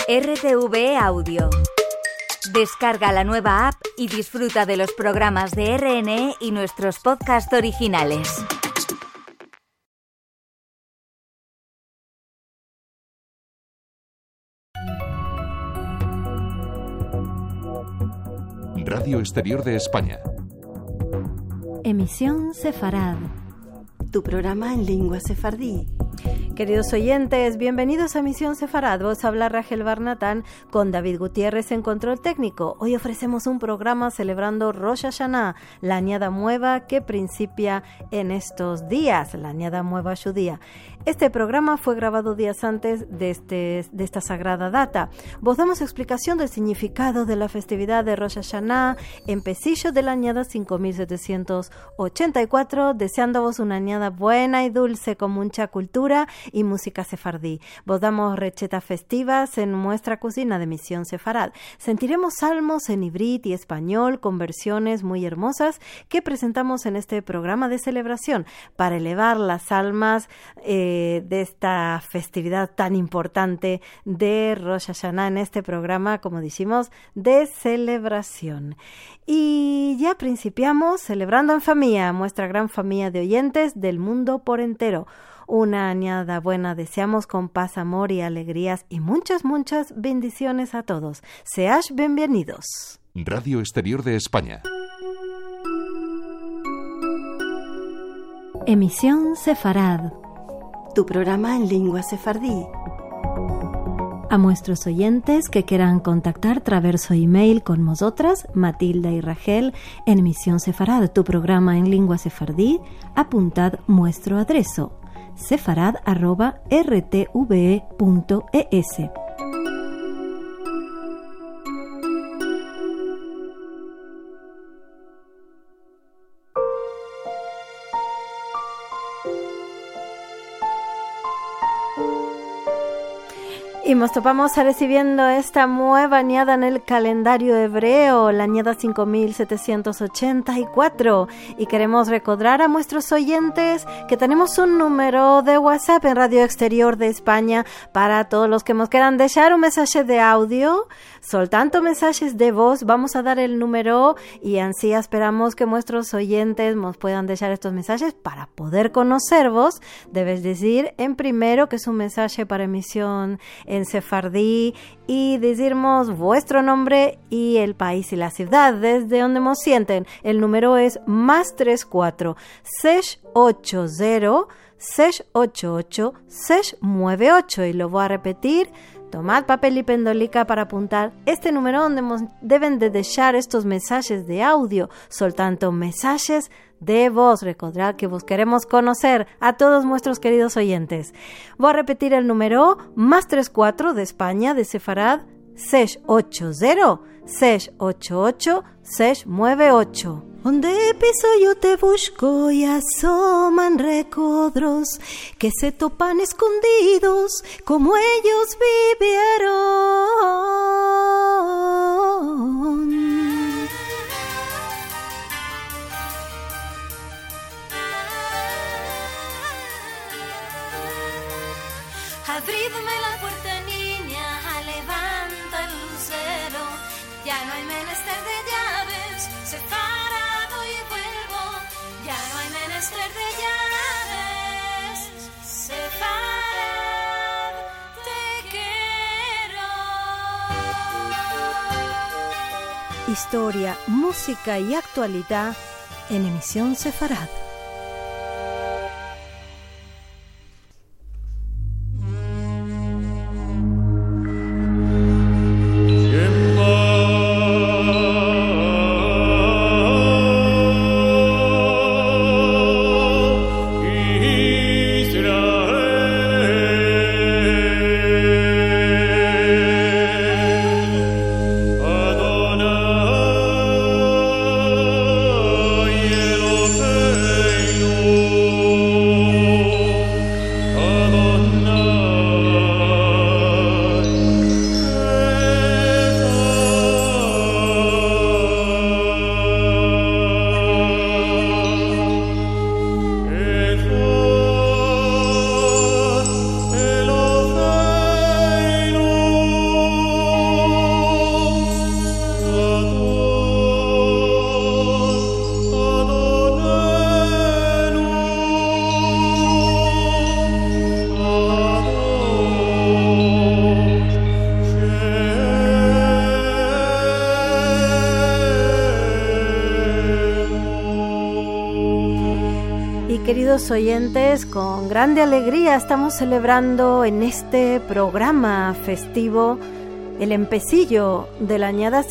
RTV Audio. Descarga la nueva app y disfruta de los programas de RNE y nuestros podcasts originales. Radio Exterior de España. Emisión Sefarad. Tu programa en lengua sefardí. Queridos oyentes, bienvenidos a Misión Sefarad. Vos habla Rachel Barnatán con David Gutiérrez en control técnico. Hoy ofrecemos un programa celebrando Rosh Hashanah, la añada nueva que principia en estos días, la añada nueva judía. Este programa fue grabado días antes de esta sagrada data. Vos damos explicación del significado de la festividad de Rosh Hashanah en pesillo de la añada 5784, deseándoos una añada buena y dulce con mucha cultura y música sefardí. Vos damos recetas festivas en nuestra cocina de Misión Sefarad. Sentiremos salmos en ibrit y español con versiones muy hermosas que presentamos en este programa de celebración para elevar las almas de esta festividad tan importante de Rosh Hashanah en este programa, como decimos, de celebración. Y ya principiamos celebrando en familia, nuestra gran familia de oyentes del mundo por entero. Una añada buena deseamos con paz, amor y alegrías y muchas bendiciones a todos. Seáis bienvenidos. Radio Exterior de España. Emisión Sefarad. Tu programa en lengua sefardí. A nuestros oyentes que quieran contactar traverso email con nosotras, Matilda y Rachel, en Emisión Sefarad, tu programa en lengua sefardí, apuntad nuestro adreso sefarad@rtve.es. Y nos topamos recibiendo esta nueva añada en el calendario hebreo, la añada 5784. Y queremos recordar a nuestros oyentes que tenemos un número de WhatsApp en Radio Exterior de España para todos los que nos quieran dejar un mensaje de audio, soltando mensajes de voz. Vamos a dar el número y así esperamos que nuestros oyentes nos puedan dejar estos mensajes para poder conocer vos. Debes decir en primero que es un mensaje para emisión en sefardí y decirnos vuestro nombre y el país y la ciudad desde donde nos sienten. El número es +34 680 688 698 y lo voy a repetir. Tomad papel y pendolica para apuntar este número donde deben de dejar estos mensajes de audio, soltando mensajes de voz. Recordad que vos queremos conocer a todos nuestros queridos oyentes. Voy a repetir el número +34 de España, de Sefarad, 680 688 698. Donde piso yo te busco y asoman recodros que se topan escondidos como ellos vivieron. Abridme la puerta, niña, levanta el lucero. Ya no hay menester de llaves, separado y vuelvo. Ya no hay menester de llaves, separado, te quiero. Historia, música y actualidad en Emisión Sefarad. Adonai Elohim queridos oyentes, con grande alegría estamos celebrando en este programa festivo el empecillo de la añada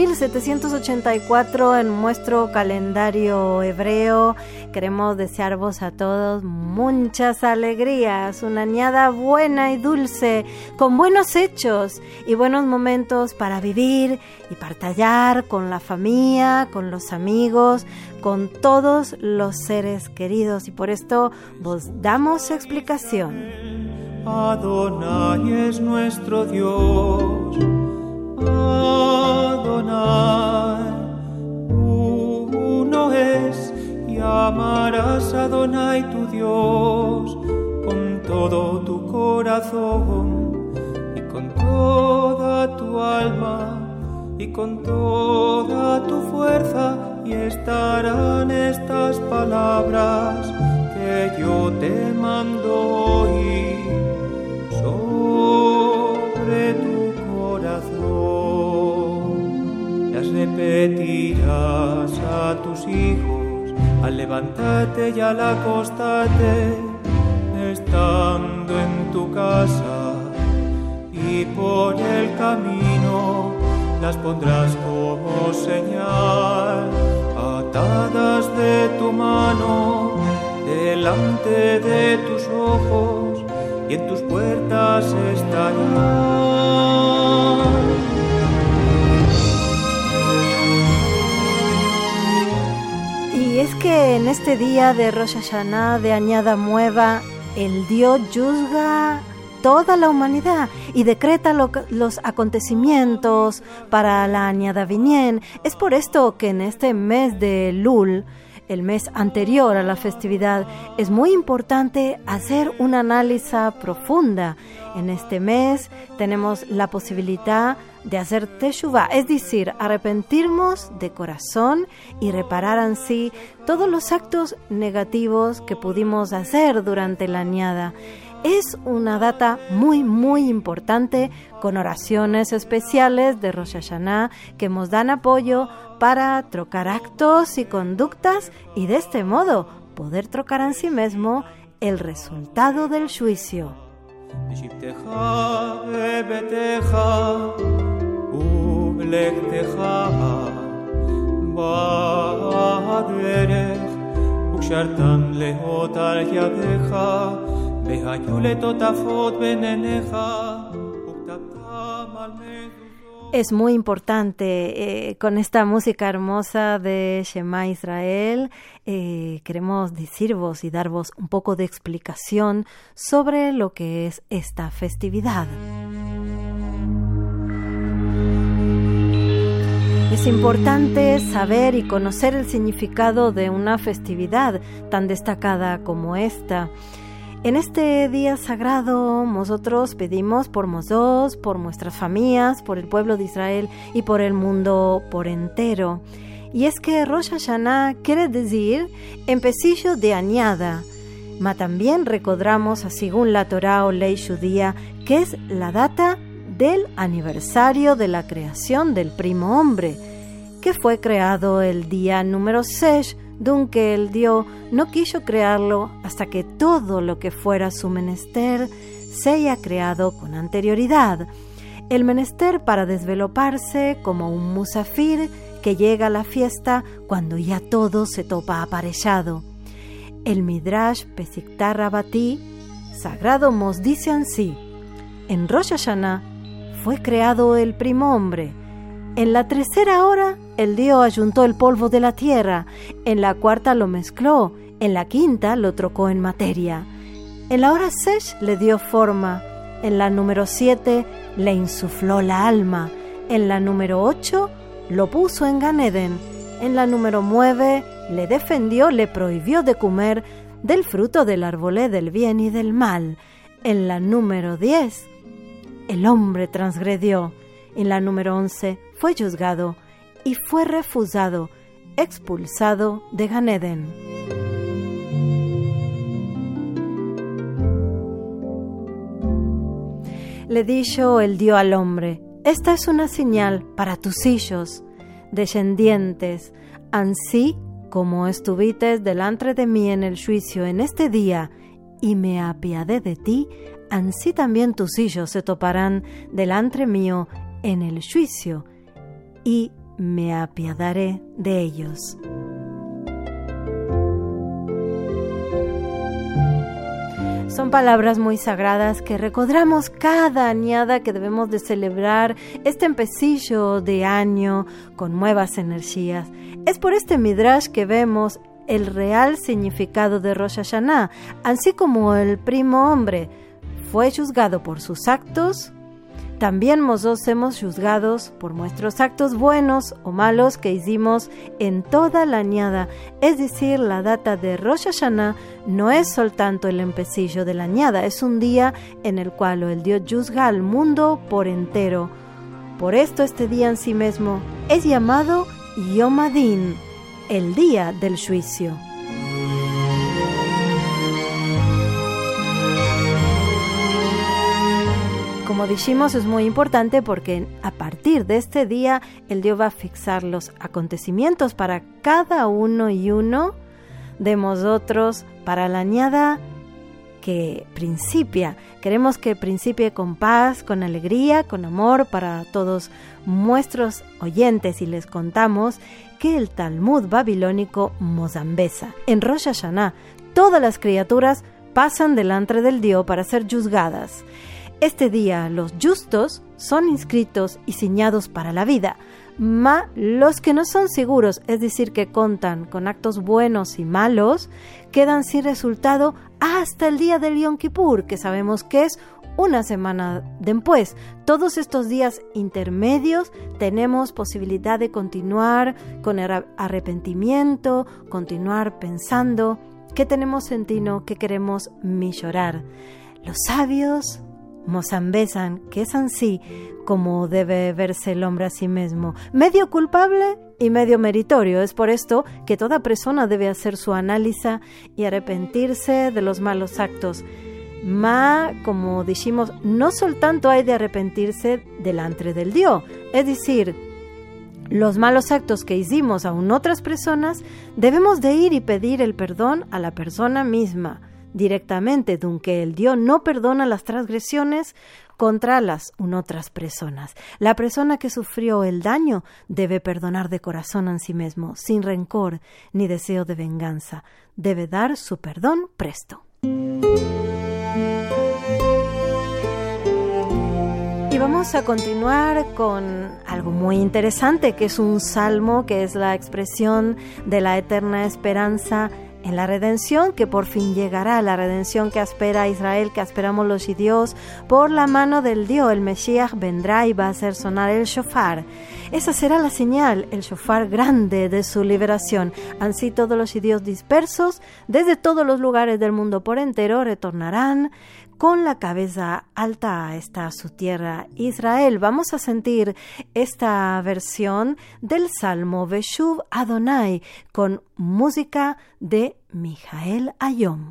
5784 en nuestro calendario hebreo. Queremos desearos a todos muchas alegrías, una añada buena y dulce, con buenos hechos y buenos momentos para vivir y partallar con la familia, con los amigos, con todos los seres queridos. Y por esto vos damos explicación. Adonai es nuestro Dios, Adonai, uno es, y amarás a Adonai tu Dios con todo tu corazón y con toda tu alma y con toda tu fuerza, y estarán estas palabras que yo te mando hoy sobre tu corazón. Las repetirás a tus hijos al levantarte y al acostarte, estando en tu casa y por el camino. Las pondrás como señal, atadas de tu mano, delante de tus ojos, y en tus puertas estarán. Y es que en este día de Rosh Hashanah, de Añada Nueva, el Dios juzga toda la humanidad y decreta los acontecimientos para la añada vinien. Es por esto que en este mes de Elul, el mes anterior a la festividad, es muy importante hacer una análisis profunda. En este mes tenemos la posibilidad de hacer teshuvah, es decir, arrepentirnos de corazón y reparar en sí todos los actos negativos que pudimos hacer durante la añada. Es una data muy, muy importante, con oraciones especiales de Rosh Hashanah que nos dan apoyo para trocar actos y conductas y de este modo poder trocar en sí mismo el resultado del juicio. Es muy importante con esta música hermosa de Shema Israel. Queremos decirvos y darvos un poco de explicación sobre lo que es esta festividad. Es importante saber y conocer el significado de una festividad tan destacada como esta. En este día sagrado nosotros pedimos por nosotros, por nuestras familias, por el pueblo de Israel y por el mundo por entero. Y es que Rosh Hashanah quiere decir empecillo de añada, mas también recordamos, según la Torá o ley judía, que es la data del aniversario de la creación del primo hombre, que fue creado el día número 6, aunque el Dios no quiso crearlo hasta que todo lo que fuera su menester se haya creado con anterioridad. El menester para desveloparse como un musafir que llega a la fiesta cuando ya todo se topa aparejado. El Midrash Pesikta Rabatí sagrado nos dice así: en Rosh Hashanah fue creado el primo hombre. En la tercera hora el Dios ayuntó el polvo de la tierra, en la cuarta lo mezcló, en la quinta lo trocó en materia. En la hora 6 le dio forma, en la número 7 le insufló la alma, en la número 8 lo puso en Gan Eden, en la número 9 le defendió, le prohibió de comer del fruto del árbolé del bien y del mal. En la número 10 el hombre transgredió, en la número 11 fue juzgado y fue refusado, expulsado de Gan Eden. Le dijo el Dios al hombre: esta es una señal para tus hijos, descendientes, ansí como estuvites delante de mí en el juicio en este día, y me apiadé de ti, ansí también tus hijos se toparán delante mío en el juicio, y me apiadaré de ellos. Son palabras muy sagradas que recordamos cada añada que debemos de celebrar este empecillo de año con nuevas energías. Es por este Midrash que vemos el real significado de Rosh Hashanah, así como el primo hombre fue juzgado por sus actos, también nosotros hemos juzgados por nuestros actos buenos o malos que hicimos en toda la añada. Es decir, la data de Rosh Hashanah no es soltanto el empecillo de la añada, es un día en el cual el Dios juzga al mundo por entero. Por esto este día en sí mismo es llamado Yom Adin, el día del juicio. Como dijimos, es muy importante porque a partir de este día el Dios va a fixar los acontecimientos para cada uno y uno de nosotros para la añada que principia. Queremos que principie con paz, con alegría, con amor para todos nuestros oyentes, y les contamos que el Talmud babilónico Mozambesa, en Rosh Hashanah, todas las criaturas pasan delante del Dios para ser juzgadas. Este día los justos son inscritos y señados para la vida, mas los que no son seguros, es decir, que contan con actos buenos y malos, quedan sin resultado hasta el día del Yom Kippur, que sabemos que es una semana después. Todos estos días intermedios tenemos posibilidad de continuar con el arrepentimiento, continuar pensando qué tenemos sentido, qué queremos mejorar. Los sabios mozambesan que es así como debe verse el hombre a sí mismo, medio culpable y medio meritorio. Es por esto que toda persona debe hacer su análisis y arrepentirse de los malos actos. Ma, como dijimos, no soltanto hay de arrepentirse delante del Dios, es decir, los malos actos que hicimos a otras personas, debemos de ir y pedir el perdón a la persona misma directamente, aunque el Dios no perdona las transgresiones contra las otras personas. La persona que sufrió el daño debe perdonar de corazón a sí mismo, sin rencor ni deseo de venganza. Debe dar su perdón presto. Y vamos a continuar con algo muy interesante, que es un salmo, que es la expresión de la eterna esperanza en la redención, que por fin llegará, la redención que espera Israel, que esperamos los judíos, por la mano del Dios. El Mesías vendrá y va a hacer sonar el shofar. Esa será la señal, el shofar grande de su liberación. Así todos los judíos dispersos desde todos los lugares del mundo por entero retornarán con la cabeza alta a esta su tierra, Israel. Vamos a sentir esta versión del Salmo Beshuv Adonai con música de Mijael Ayom.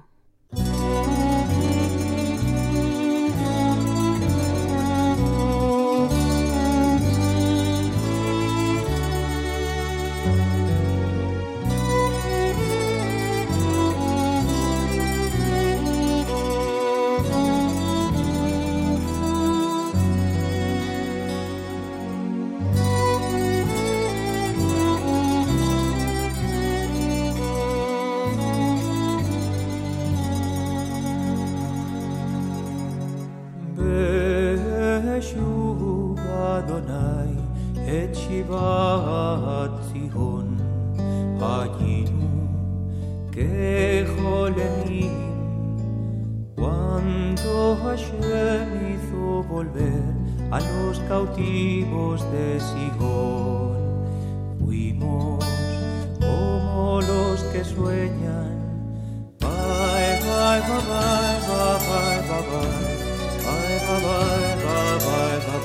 Cuando Hashem hizo volver a los cautivos de Sigón, fuimos como los que sueñan. Bye, bye, bye, bye, bye, bye, bye, bye, bye, bye, bye, bye, bye,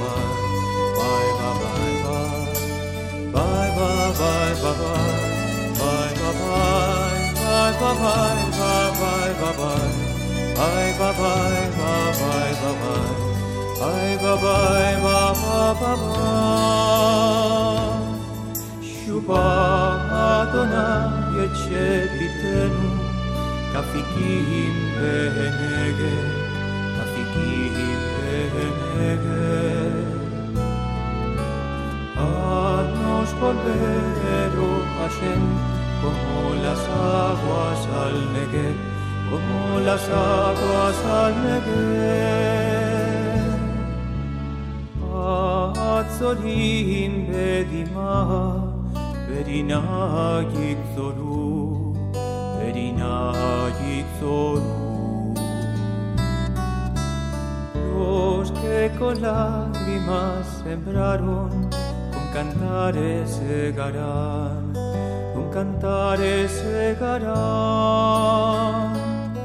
bye, bye, bye, bye, bye, Bye bye bye bye bye bye bye bye bye bye bye bye. Shuba Adonai יצ'ביתנו, כפיקים בנגד, כפיקים בנגד. Haznos volver, oh Hashem, como las aguas al Negev, como las aguas al Negev. Atzorim bedima, bedina yikzoru, bedina yikzoru. Los que con lágrimas sembraron, con cantares segarán, con cantares segarán.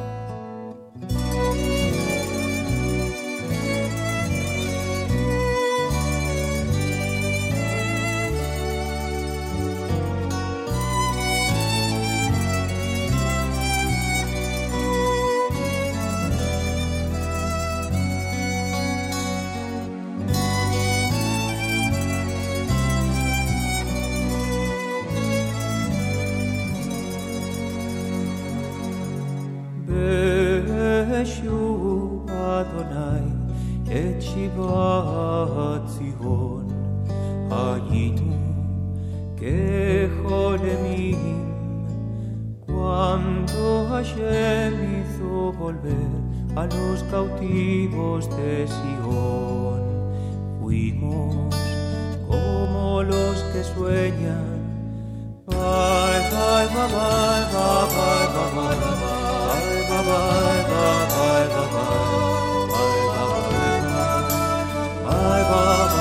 Beshu Adonai et Shivat Zion Hayinu kejolemim. Cuando Hashem hizo volver a los cautivos de Sion, fuimos como los que sueñan. Bye, bye, bye, bye, bye, bye, bye, bye, bye. Bye bye bye bye bye bye bye bye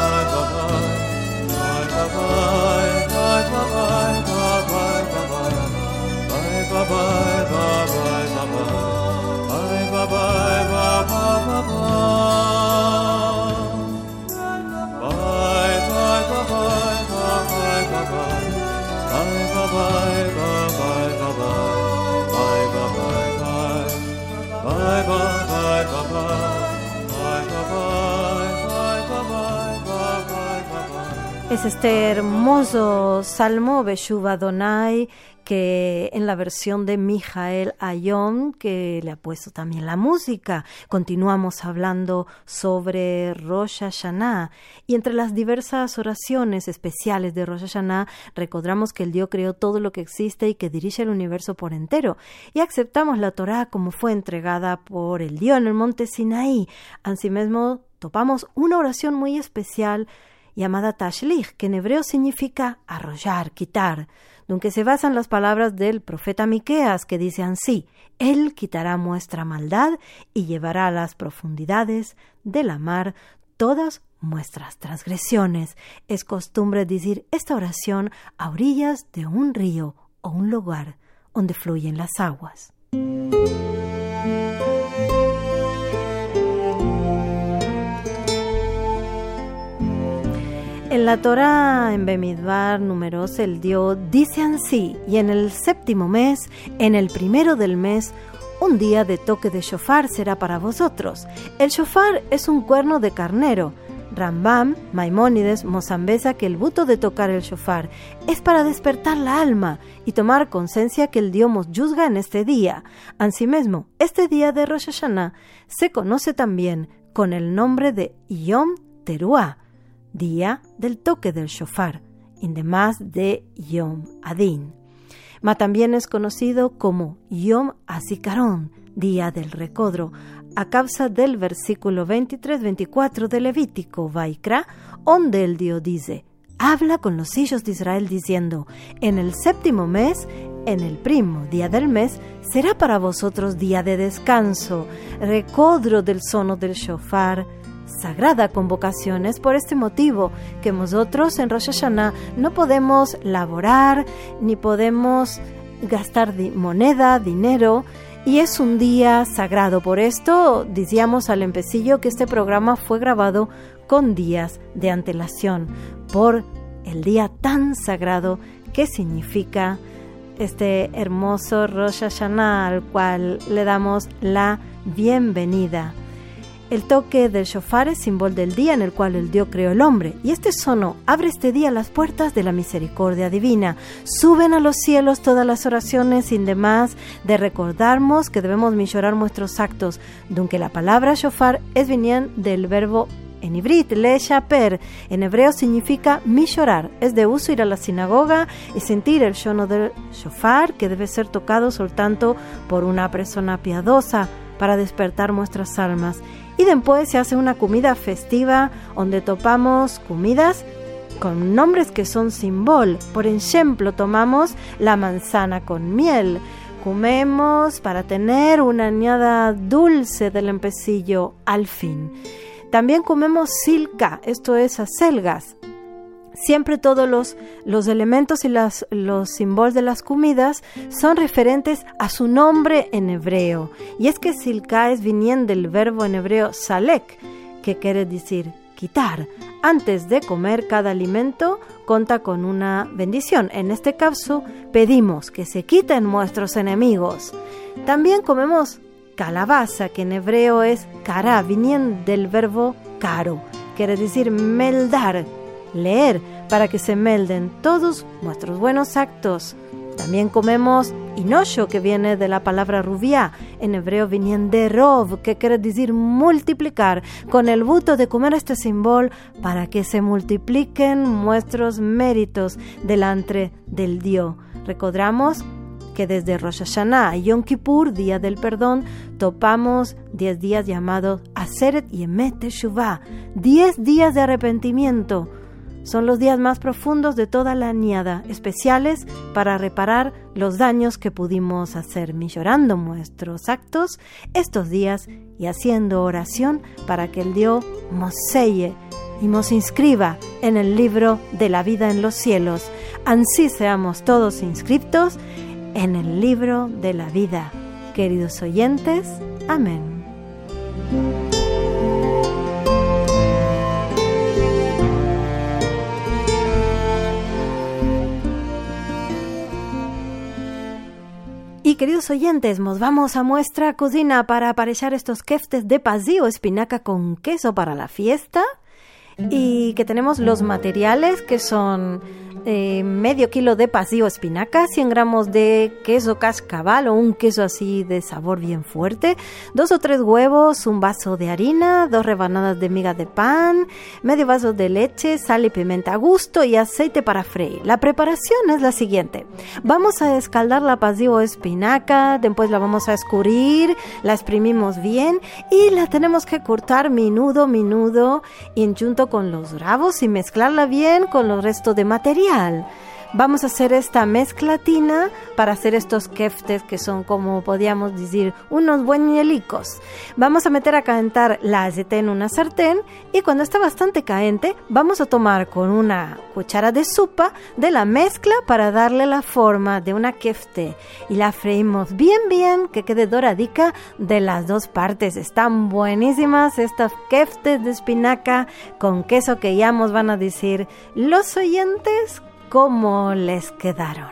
Es este hermoso salmo Beshuv Adonai que en la versión de Mijael Ayom, que le ha puesto también la música. Continuamos hablando sobre Rosh Hashanah, y entre las diversas oraciones especiales de Rosh Hashanah recordamos que el Dios creó todo lo que existe y que dirige el universo por entero, y aceptamos la Torá como fue entregada por el Dios en el monte Sinaí. Asimismo, topamos una oración muy especial llamada Tashlich, que en hebreo significa arrollar, quitar, donde se basan las palabras del profeta Miqueas, que dice así: Él quitará nuestra maldad y llevará a las profundidades de la mar todas nuestras transgresiones. Es costumbre decir esta oración a orillas de un río o un lugar donde fluyen las aguas. En la Torá, en Bemidbar números, el Dios dice así: y en el séptimo mes, en el primero del mes, un día de toque de shofar será para vosotros. El shofar es un cuerno de carnero. Rambam, Maimónides, Mozambesa, que el buto de tocar el shofar es para despertar la alma y tomar conciencia que el Dios nos juzga en este día. Asimismo, este día de Rosh Hashanah se conoce también con el nombre de Yom Teruah, día del toque del shofar, además de Yom Adin. Mas también es conocido como Yom HaZikaron, día del recodro, a causa del versículo 23-24 de Levítico, Vaikra, donde el Dios dice: habla con los hijos de Israel diciendo: en el séptimo mes, en el primo día del mes, será para vosotros día de descanso, recodro del sono del shofar, sagrada convocación. Es por este motivo que nosotros en Rosh Hashanah no podemos laborar ni podemos gastar moneda, dinero, y es un día sagrado. Por esto decíamos al empecillo que este programa fue grabado con días de antelación por el día tan sagrado que significa este hermoso Rosh Hashanah, al cual le damos la bienvenida. El toque del shofar es símbolo del día en el cual el Dios creó el hombre. Y este sono abre este día las puertas de la misericordia divina. Suben a los cielos todas las oraciones sin demás de recordarnos que debemos mejorar nuestros actos. Aunque la palabra shofar es viniendo del verbo en ivrit, le-shaper. En hebreo significa mejorar. Es de uso ir a la sinagoga y sentir el sono del shofar, que debe ser tocado soltanto por una persona piadosa para despertar nuestras almas. Y después se hace una comida festiva donde topamos comidas con nombres que son símbolo. Por ejemplo, tomamos la manzana con miel. Comemos para tener una añada dulce del empecillo al fin. También comemos silka, esto es acelgas. Siempre todos los elementos y los símbolos de las comidas son referentes a su nombre en hebreo. Y es que silka es viniendo del verbo en hebreo salek, que quiere decir quitar. Antes de comer cada alimento, cuenta con una bendición. En este caso, pedimos que se quiten nuestros enemigos. También comemos calabaza, que en hebreo es kara, viniendo del verbo karo, quiere decir meldar, leer, para que se melden todos nuestros buenos actos. También comemos hinocho, que viene de la palabra rubiá, en hebreo viniendo de rov, que quiere decir multiplicar, con el voto de comer este símbolo para que se multipliquen nuestros méritos delante del Dios. Recordamos que desde Rosh Hashanah y Yom Kippur, Día del Perdón, topamos 10 días llamados Aseret Yemet Teshuvah, 10 días de arrepentimiento. Son los días más profundos de toda la añada, especiales para reparar los daños que pudimos hacer, mejorando nuestros actos estos días y haciendo oración para que el Dios nos selle y nos inscriba en el libro de la vida en los cielos. Así seamos todos inscritos en el libro de la vida. Queridos oyentes, amén. Y queridos oyentes, nos vamos a nuestra cocina para aparechar estos keftes de pasí o espinaca con queso para la fiesta. Y que tenemos los materiales, que son medio kilo de pasí o espinaca, 100 gramos de queso cascabel o un queso así de sabor bien fuerte, 2 o 3 huevos, un vaso de harina, 2 rebanadas de miga de pan, medio vaso de leche, sal y pimienta a gusto y aceite para freír. La preparación es la siguiente: vamos a escaldar la pasí o espinaca, después la vamos a escurrir, la exprimimos bien y la tenemos que cortar minudo y junto con los rabos y mezclarla bien con los restos de material. Vamos a hacer esta mezclatina para hacer estos keftes que son, como podríamos decir, unos buñuelicos. Vamos a meter a calentar la aceite en una sartén y cuando está bastante caliente vamos a tomar con una cuchara de sopa de la mezcla para darle la forma de una kefte y la freímos bien que quede doradica de las dos partes. Están buenísimas estas keftes de espinaca con queso que ya nos van a decir los oyentes cómo les quedaron.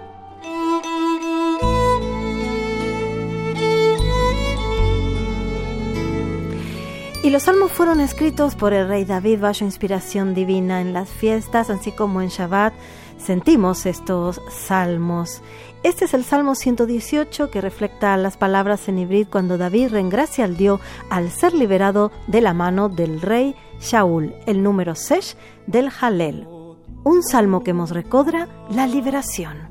Y los salmos fueron escritos por el rey David bajo inspiración divina. En las fiestas, así como en Shabbat, sentimos estos salmos. Este es el Salmo 118, que refleja las palabras en ivrit cuando David reengracia al Dios al ser liberado de la mano del rey Shaul, el número 6 del Halel. Un salmo que nos recuerda la liberación.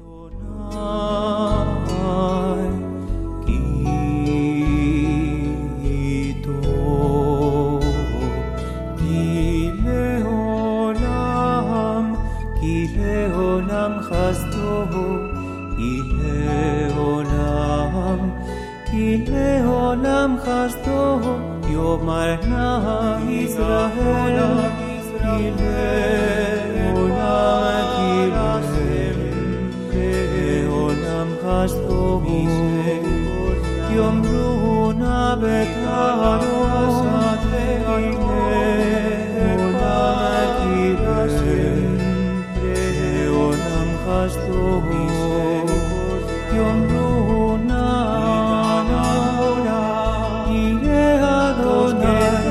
Adonai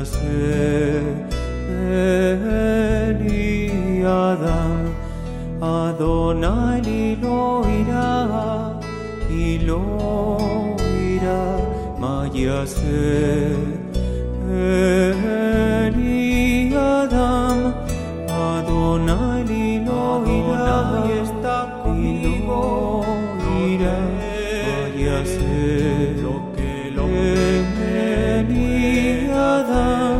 Eli Adam, Adonai lo irá, Mayaser. Eli Adam, Adonai lo irá, está conmigo, irá, Mayaser. Eli Adam.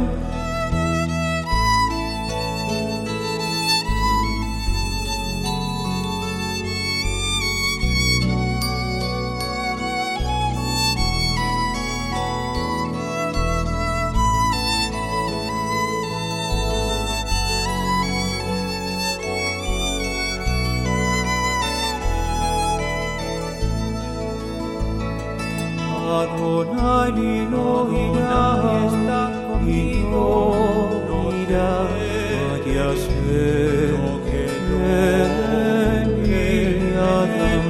Adonai lo irá, está conmigo, irá, Mayaser. Eli Adam,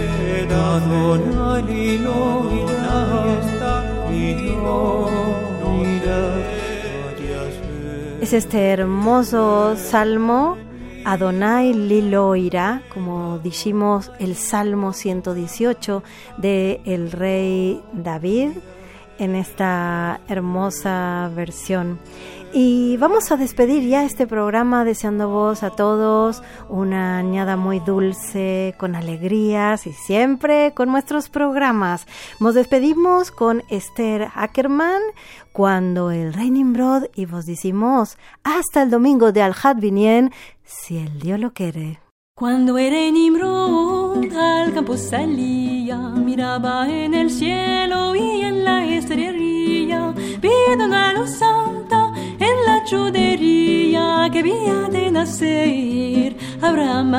Adonai lo irá, está conmigo, irá, Mayaser. Es este hermoso salmo, Adonai lo oirá, como dijimos, el Salmo 118 de el rey David, en esta hermosa versión. Y vamos a despedir ya este programa deseando vos a todos una añada muy dulce, con alegrías y siempre con nuestros programas. Nos despedimos con Esther Ackerman, Cuando el rey Nimrod, y vos decimos hasta el domingo de Al-Had Binien, si el Dios lo quiere. Cuando el rey Nimrod al campo salía, miraba en el cielo y en la estrella, viendo una luz santa en la judería que había de nacer. Abraham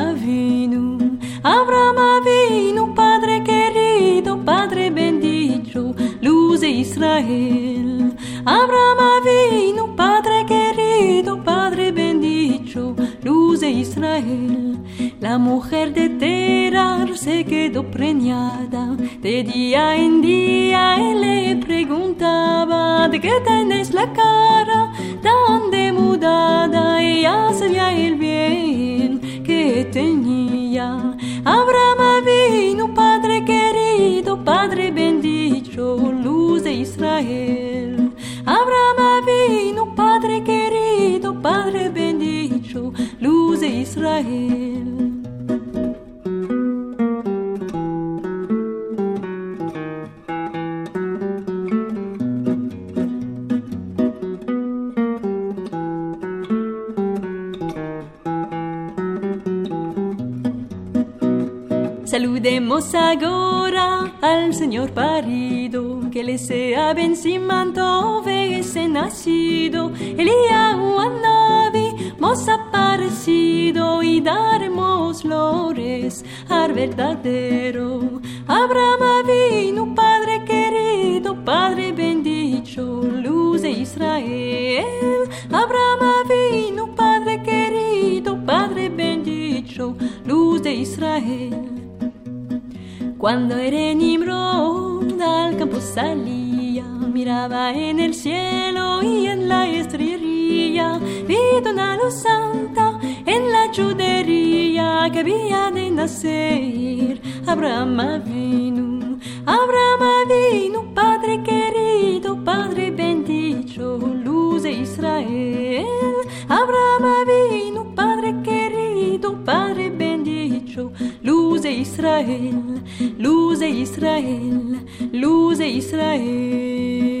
Avinu, Padre querido, Padre bendito, luz de Israel. Abraham Avinu, Padre querido, Padre bendito, luz de Israel. La mujer de Terar se quedó preñada, de día en día él le preguntaba: ¿de qué tenés la cara tan demudada? Ella sabía el bien que tenía. Abraham Avinu, Padre querido, Padre bendito, luz de Israel. Abraham Avinu, Padre querido, Padre bendito, luz de Israel. Saludemos ahora al Señor parido, que le sea vencimiento veces nacido. Eliyahu Anavi nos ha aparecido y daremos flores al verdadero. Abraham Avinu, Padre querido, Padre bendito, luz de Israel. Abraham Avinu, Padre querido, Padre bendito, luz de Israel. Cuando el Nimrod al campo salía, miraba en el cielo y en la estrella, viendo una luz santa en la judería que había de nacer. Abraham Avinu, Padre querido, Padre bendito, luz de Israel. Abraham Avinu, Padre querido, Padre bendito, luz de Israel, luz de Israel, luz de Israel.